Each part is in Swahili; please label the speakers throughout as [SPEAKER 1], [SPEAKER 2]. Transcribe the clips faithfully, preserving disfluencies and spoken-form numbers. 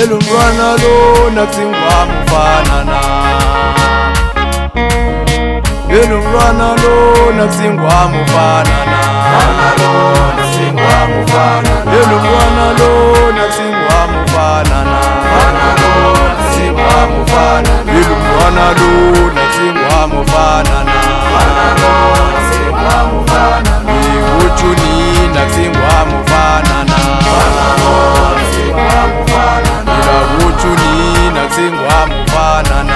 [SPEAKER 1] Yelo mntwana lo nakusingwa mufanana. Yelo mntwana lo nakusingwa mufanana. Yelo mntwana lo nakusingwa mufanana. Yelo mntwana lo nakusingwa mufanana. Uchuni nakusingwa mufanana. Ila uchuni nakusingwa mufanana.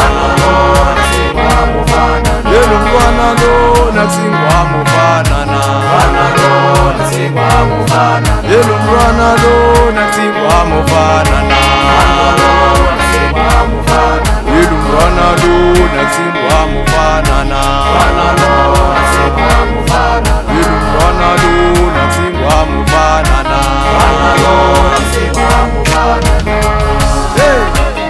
[SPEAKER 1] Yelo mntwana lo nakusingwa mufanana. Yelo mntwana lo nakusingwa mufanana. Yelo mntwana lo nakusingwa mufanana. Yelo mntwana lo nakusingwa mufanana. Hey,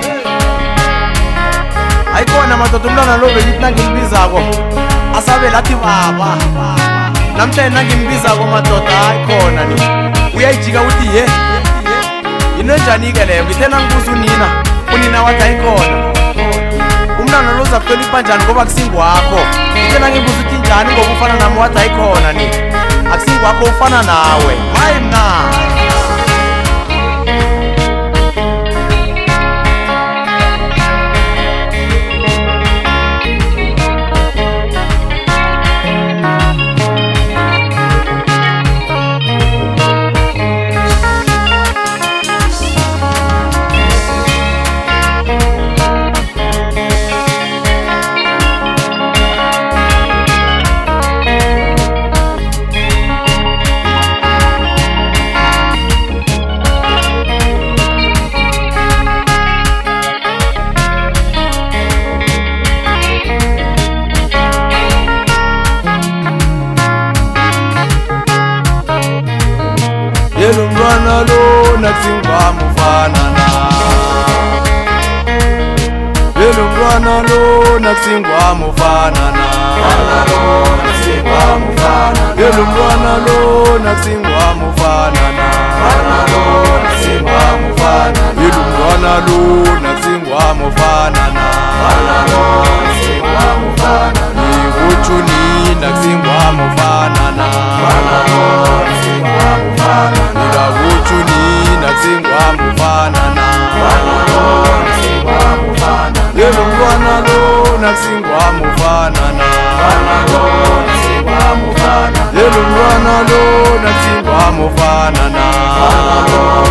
[SPEAKER 1] ayikona madoda umntwana lo belithi nangimbizako asabe lathi baba. Namhla nangimbizako madoda ayikhona ni uyayijika uthi ye into enjani-ke leyo. Ngithe nangibuza unina, unina wathi ayikhona. Umntwana lo uzakuhlonipha njani ngoba akusingwakho? Ngithe nangibuza uthi njani ngoba ufana nami, wathi ayikhona ni akusingwakho, ufana nawe. Mayi mna Yelo mntwana lo nakusingwa mufanana. Yelo mntwana lo nakusingwa mufanana. Yelo mntwana lo nakusingwa mufanana. Yelo mntwana lo nakusingwa mufanana. Uchuni nakusingwa mufanana. Ila uchuni nakusingwa mufanana. Yelo mntwana lo nakusingwa mufanana. Yelo mntwana lo nakusingwa mufanana.